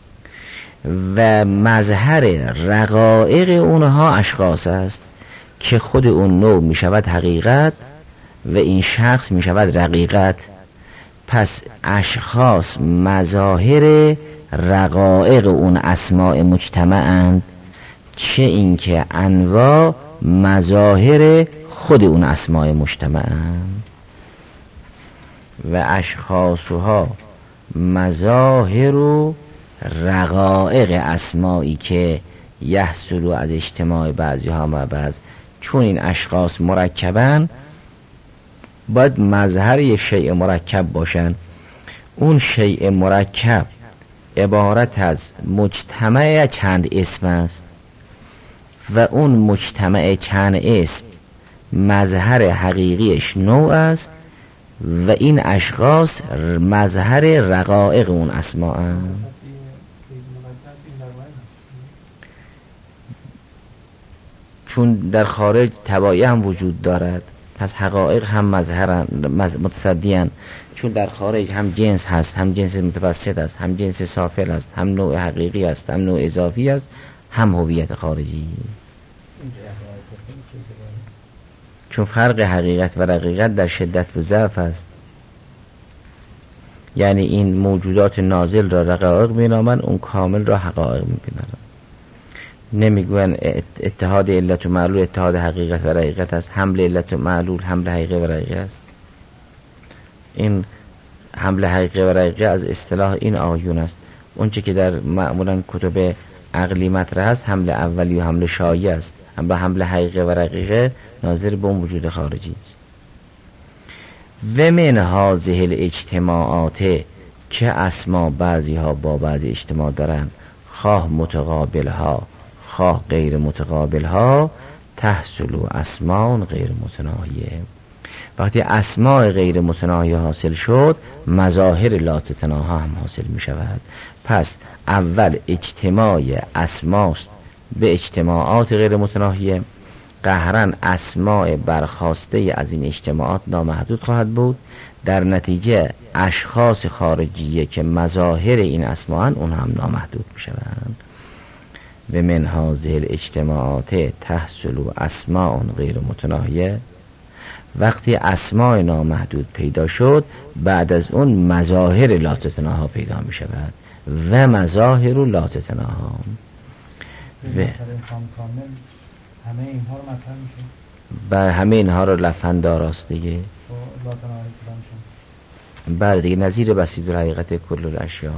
و مظهر رقائق اونها اشخاص است که خود اون نوع می شود حقیقت و این شخص می شود رقیقت. پس اشخاص مظاهر رقائق اون اسماء مجتمعند، چه اینکه انواع مظاهر خود اون اسماء مجتمعند. و اشخاصها مظاهر و رقائق اسمایی که یحصل از اجتماع بعضیها و بعض. چون این اشخاص مرکبن، باید مظهر یک شیء مرکب باشن. اون شیء مرکب عبارت از مجتمع چند اسم است و اون مجتمع چند اسم مظهر حقیقیش نوع است و این اشخاص مظهر رقائق اون اسما اند. چون در خارج تبعیه هم وجود دارد، پس حقایق هم مظهرن متصدیان. چون در خارج هم جنس هست، هم جنس متوسط است، هم جنس سافل است، هم نوع حقیقی است، هم نوع اضافی است، هم هویت خارجی. چون فرق حقیقت و رقیقت در شدت و ضعف است. یعنی این موجودات نازل را رقایق می‌نامند، اون کامل را حقایق می‌بینند. نمیگوین اتحاد علت و معلول اتحاد حقیقت و رقیقت است، حمل علت و معلول حمل حقیقه و رقیقه است. این حمل حقیقه و رقیقه از اصطلاح این آیون است. اونچه که در معمولا کتب عقلی مطرح است حمل اولی و حمل شایع است، اما حمل حقیقه و رقیقه ناظر به اون وجود خارجی است. و من هذه الاجتماعات که اسما بعضی ها با بعضی اجتماع دارن، خواه متقابل ها خواه غیر متقابل ها، تحصل اسماء غیر متناهیه. وقتی اسماء غیر متناهیه حاصل شد، مظاهر لا تتناها هم حاصل می شود. پس اول اجتماع اسماست به اجتماعات غیر متناهیه، قهرن اسماء برخواسته از این اجتماعات نامحدود خواهد بود. در نتیجه اشخاص خارجیه که مظاهر این اسماء اون هم نامحدود می شوند. و من هذه الاجتماعات تحصل اسماء غیر متناهیه. وقتی اسماء نامحدود پیدا شد، بعد از اون مظاهر لا تتناها پیدا می شود و مظاهر لا تتناها. و همه اینها رو مطرح میشه، بر همه اینها رو لفظ آراستگی بعد دیگه نظیر بسیط الحقیقت کل الاشیاء.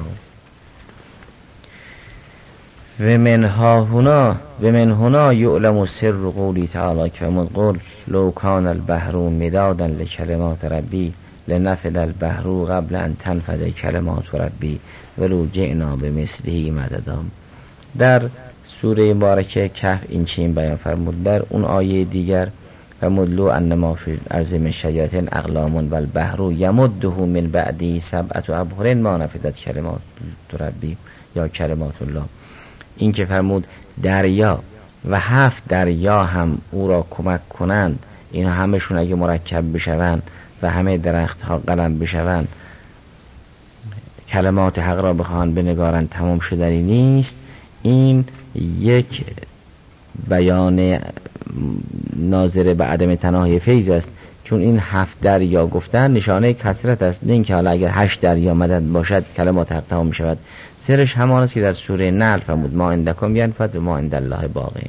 و منها هنا و من هنا یعلم سر قولی تعالی که من قول لو کان البحر مدادا لکلمات ربی لنفد البحر قبل ان تنفد کلمات ربی ولو جئنا بمثله مددا. در سوره مبارکه کهف این چین بیان فرمود. در اون آیه دیگر فرمود لو انما فی الارض من شجرة اقلام و البحر یمده من بعدی سبعة ابحر ما نفدت کلمات ربی یا کلمات الله. این که فرمود دریا و هفت دریا هم او را کمک کنند، اینا همشون اگه مرکب بشوند و همه درخت ها قلم بشوند، کلمات حق را بخواهند بنگارند، تمام شدنی نیست. این یک بیان ناظر به عدم تناهی فیض است، چون این هفت دریا گفتن نشانه کثرت است، نه اینکه حالا اگر هشت دریا مدد باشد کلمات حق تمام می شود. سرش همان است که در سوره نحل فرمود ما عندکم ینفد و ما عند الله باقین.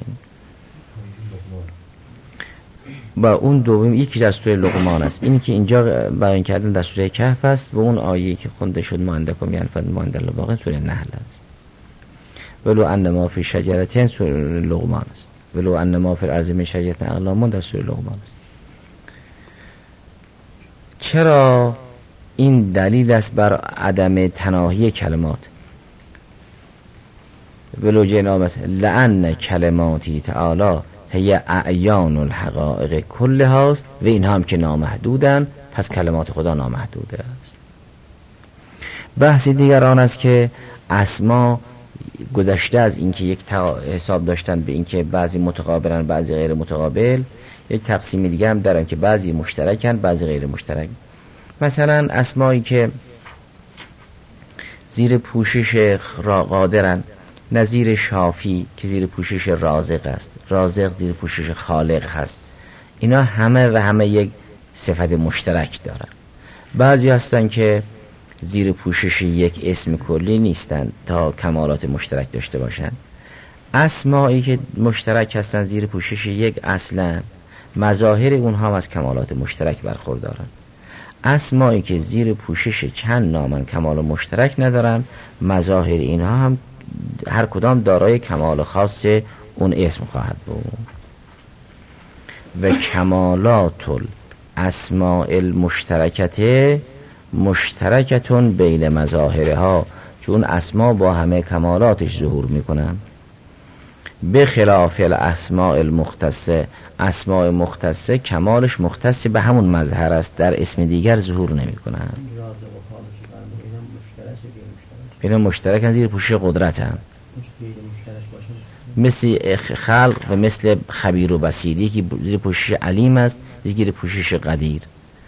با اون دوم یکی در سوره لقمان است، این که اینجا بیان کردن در سوره کهف است و اون آیه که خونده شد ما عندکم ینفد و ما عند الله باقین سوره نحل است. ولو ان ما فی شجرة سوره لقمان است، ولو ان ما فی الارض من شجرة اقلام در سوره لقمان است. چرا این دلیل است بر عدم تناهی کلمات. ولو جئنا مثلا لأن کلماتی تعالی هی اعیان الحقائق کلها است و این هم که نامحدودن، پس کلمات خدا نامحدود است. بحث دیگر آن است که اسما گذشته از اینکه یک حساب داشتن به اینکه بعضی متقابلن بعضی غیر متقابل، یک تقسیم دیگر هم دارن که بعضی مشترکن بعضی غیر مشترک. مثلا اسمایی که زیر پوشش قادرن، نظیر شافی که زیر پوشش رازق است، رازق زیر پوشش خالق هست، اینا همه و همه یک صفت مشترک دارن. بعضی هستن که زیر پوشش یک اسم کلی نیستن تا کمالات مشترک داشته باشن. اسمایی که مشترک هستن زیر پوشش یک اصلا، مظاهر اونها هم از کمالات مشترک برخوردارن. اسمایی که زیر پوشش چند نامن کمال مشترک ندارن، مظاهر اینها هم هر کدام دارای کمال خاص اون اسم خواهد بود. و کمالات الاسماء المشترکته مشترکتون بین مظاهرها، چون اسما با همه کمالاتش ظهور میکنن. به خلاف الاسماء المختصه، اسماء مختصه کمالش مختص به همون مظهر است، در اسم دیگر ظهور نمیکنن. اینا مشترکن زیر پوشش قدرتن، مثل خلق و مثل خبیر و بصیری که زیر پوشش علیم است، زیر پوشش قدیر.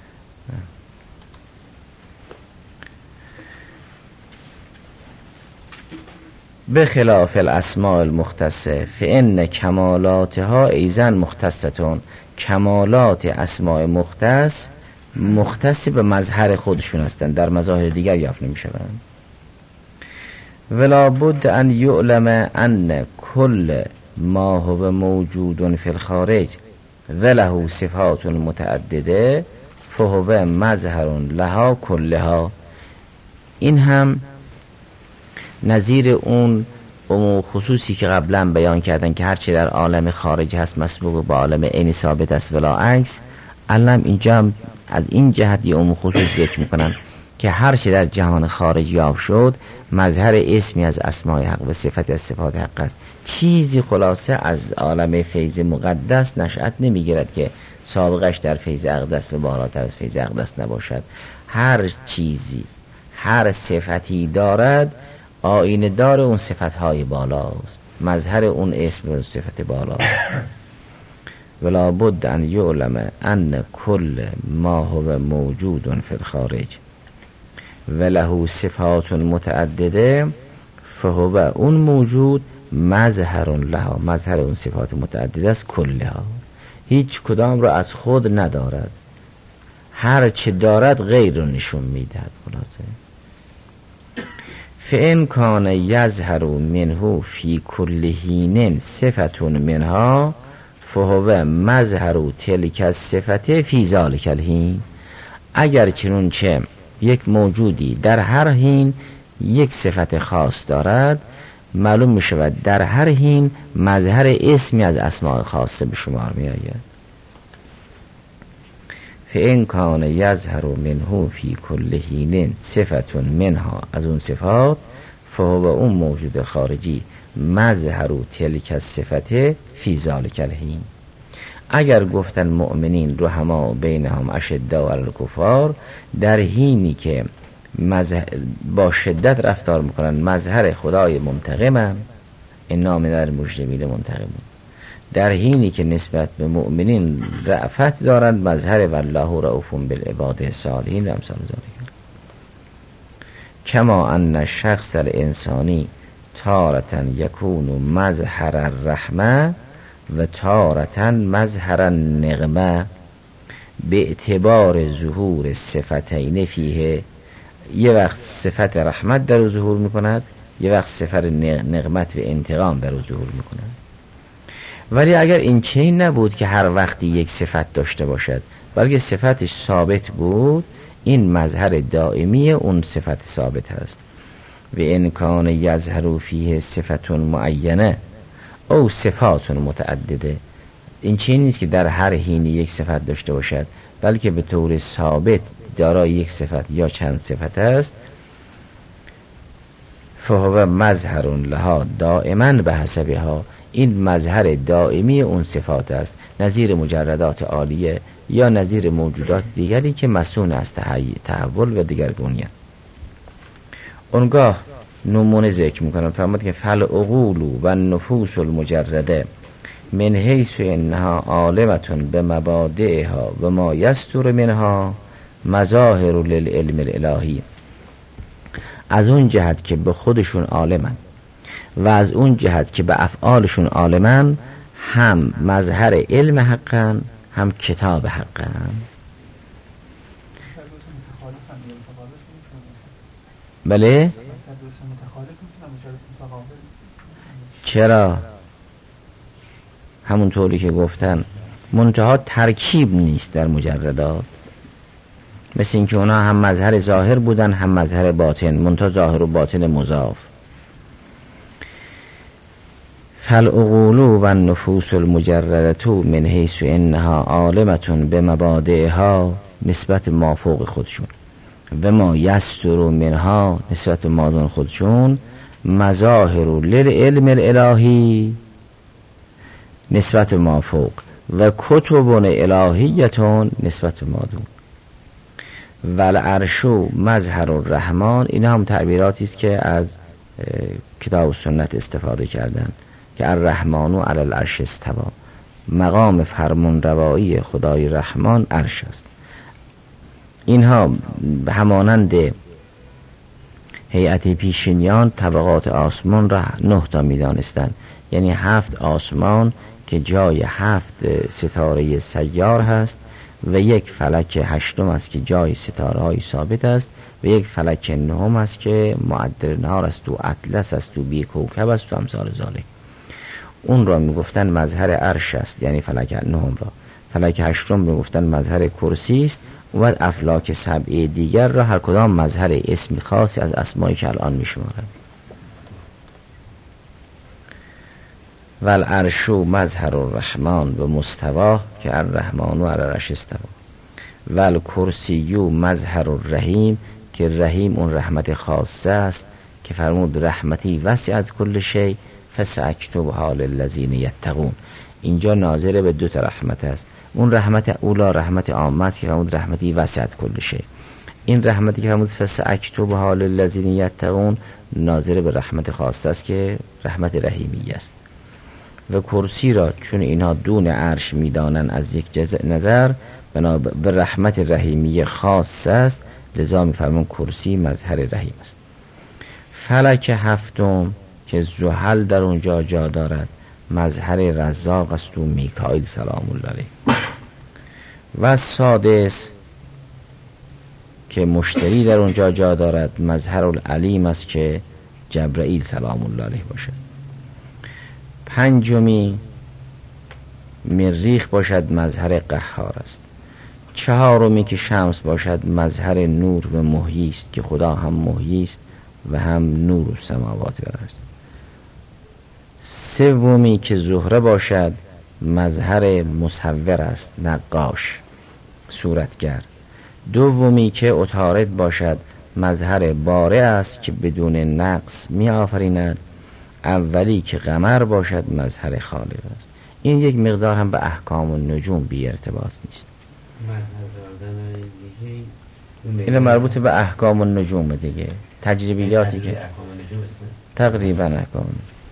به خلاف الاسماء المختصه فان کمالاتها ایزن مختصتون، کمالات اسماء مختص مختص به مظهر خودشون هستند، در مظاهر دیگر یافت نمی‌شوند. ولا بد ان یعلم ان کل ما هو موجود فی الخارج وله صفات متعدده فهو مظهر لها کلها. این هم نظیر اون عموم خصوصی که قبلا بیان کردن که هرچی در عالم خارج هست مسبوق با عالم عینی ثابت است ولا عکس. الان اینجا از این جهت یه عموم خصوص ذکر میکنن که هرچی در جهان خارج یافت شد مظهر اسمی از اسماء حق و صفت از صفات حق است. چیزی خلاصه از عالم فیض مقدس نشأت نمیگیرد که سابقش در فیض اقدس و بالاتر از فیض اقدس نباشد. هر چیزی هر صفتی دارد آینه دار اون صفتهای بالاست، مظهر اون اسم و صفت بالاست. ولا بد ان یعلم ان کل ما هو موجود فی الخارج وله صفات متعدده فهو اون موجود مظهر لها، مظهر اون صفات متعدده است کلها، هیچ کدام را از خود ندارد، هر چه دارد غیر رو نشون میدهد. خلاصه فإن کان یظهر منه فی کل حین صفت منها فهو مظهر تلک الصفت فی ذلک الحین. اگر چنانچه یک موجودی در هر حین یک صفت خاص دارد معلوم می شود در هر حین مظهر اسمی از اسماء خاصه به شمار می آید. فإن کان یظهر منه فی کل حین صفت منها، از اون صفات فهو اون موجود خارجی مظهر تلک الصفت فی ذلک الحین. اگر گفتن مؤمنین رحما بینهم اشداء علی الکفار، در حینی که با شدت رفتار میکنن مظهر خدای منتقمن، انا من المجرمین منتقمون، در حینی که نسبت به مؤمنین رأفت دارند مظهر والله رؤوف بالعباد الصالحین و امثال ذالک. کما ان الشخص الانسانی تارة یکون مظهر الرحمه و تارة مظهر النقمه به اعتبار ظهور صفتین فیه. یه وقت صفت رحمت در او ظهور میکند، یه وقت صفت نقمت و انتقام در او ظهور میکند. ولی اگر این چنین نبود که هر وقتی یک صفت داشته باشد بلکه صفتش ثابت بود، این مظهر دائمی اون صفت ثابت هست. و ان کان یظهر فیه صفت معینه او صفات متعدده، این چنین نیست که در هر حین یک صفت داشته باشد بلکه به طور ثابت دارای یک صفت یا چند صفت است. فهو مظهر لها دائما به حسبها، این مظهر دائمی اون صفات است، نظیر مجردات عالیه یا نظیر موجودات دیگری که مسئول است تحول و دیگرگونیت. اونگاه نمونه ذکر میکنم، فرمود که فالعقول و النفوس المجرده من حیث انها عالمتون به مبادئها و ما یستر منها مظاهر للعلم الالهی. از اون جهت که به خودشون عالمن و از اون جهت که به افعالشون عالمن، هم مظهر علم حقن هم کتاب حقن. بله؟ چرا؟ همونطوری که گفتن منتها ترکیب نیست در مجردات، مثل اینکه اونا هم مظهر ظاهر بودن هم مظهر باطن، منتها ظاهر و باطن مضاف. فالعقول و النفوس المجردة من حیث انها عالمتون به مبادئها نسبت ما فوق خودشون و ما یستر منها نسبت ما دون خودشون مظاهر للعلم الالهی نسبت ما فوق و کتب الهیتون نسبت ما دون. والعرشو مظهر الرحمن، این هم تعبیراتی است که از کتاب و سنت استفاده کردن که الرحمن علی العرش استوی، مقام فرمان روایی خدای رحمان عرش است. اینها همانند هیئت پیشینیان طبقات آسمان را نه تا می دانستند، یعنی هفت آسمان که جای هفت ستاره سیار هست و یک فلک هشتم است که جای ستاره های ثابت است و یک فلک نهم است که معدل نهار است و اطلس است و بی کوکب است و امثال ذالک. اون را میگفتن مظهر عرش است، یعنی فلک نهم را. فلک هشتم میگفتن مظهر کرسی است. و بعد افلاک سبعه دیگر را هر کدام مظهر اسمی خاصی از اسمایی که الان میشمارند. و العرش مظهر الرحمن به مستواه که الرحمن و العرش استوا. و الکرسی مظهر الرحیم که رحیم اون رحمت خاصه است که فرمود رحمتی وسعت کل شیء فساکتبها للذین یتقون. اینجا ناظر به دو تا رحمت است. اون رحمت اولا رحمت عامه است که فرمود رحمتی وسعت کل شیء. این رحمتی که فرمود فساکتبها للذین یتقون ناظر به رحمت خاصه است که رحمت رحیمی است. و کرسی را چون اینها دون عرش میدانن از یک جزء نظر بنا به رحمت رحیمی خاص است، لذا میفرمون کرسی مظهر رحیم است. فلک هفتم که زحل در اونجا جا دارد مظهر رزاق است و میکائیل سلام الله علیه. و سادس که مشتری در اونجا جا دارد مظهر العلیم است که جبرائیل سلام الله علیه باشد. پنجمی مریخ باشد مظهر قهار است. چهارمی که شمس باشد مظهر نور و محیی است که خدا هم محیی است و هم نور سماوات است. سومی که زهره باشد مظهر مصور است، نقاش صورتگر. دومی که عطارد باشد مظهر بارع است که بدون نقص می آفریند. اولی که قمر باشد مظهر خالق است. این یک مقدار هم به احکام و نجوم بی ارتباط نیست. این مربوط به احکام و نجوم دیگه، تجربیاتی که تقریبا احکام.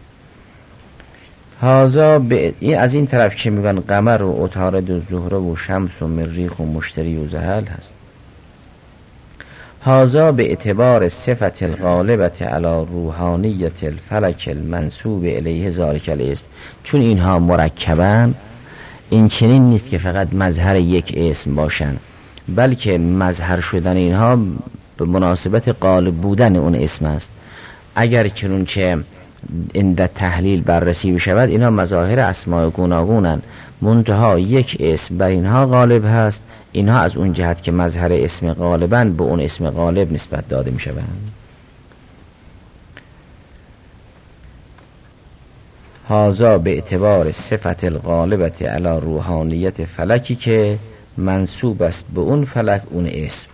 هازا به این از این طرف که میگن قمر و عطارد و زهره و شمس و مریخ و مشتری و زحل هست. هازا به اعتبار صفت الغالبت علی روحانیت الفلک المنسوب الیه ذالک الاسم. چون اینها مرکبن این چنین نیست که فقط مظهر یک اسم باشن، بلکه مظهر شدن اینها به مناسبت غالب بودن اون اسم است. اگر چنانچه عند تحلیل بررسی بشود اینها مظاهر اسماء گوناگونن، منتها یک اسم بر اینها غالب هست. اینها از اون جهت که مظهر اسم غالباً به اون اسم غالب نسبت داده می شوند. هازا به اعتبار صفت الغالبت علی روحانیت فلکی که منسوب است به اون فلک اون اسم.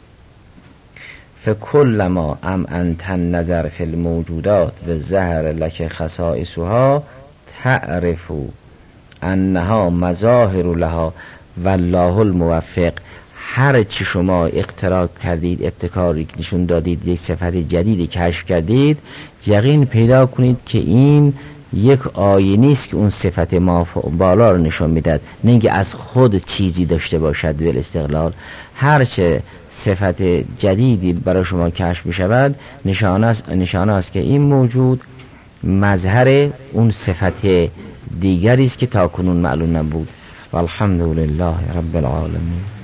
فکل ما ام انت نظر فی الموجودات و ظهر لک خصائصها تعرف انها مظاهر لها والله الموفق. هر چی شما اختراع کردید، ابتکاری نشون دادید، یک صفت جدیدی کشف کردید، یقین پیدا کنید که این یک آینه است که اون صفت ما بالا رو نشون میداد، نه اینکه از خود چیزی داشته باشد به استقلال. هر چه صفت جدیدی برای شما کشف بشود نشانه است نشانه است که این موجود مظهر اون صفت دیگری است که تاکنون معلوم نبود. والحمد لله رب العالمین.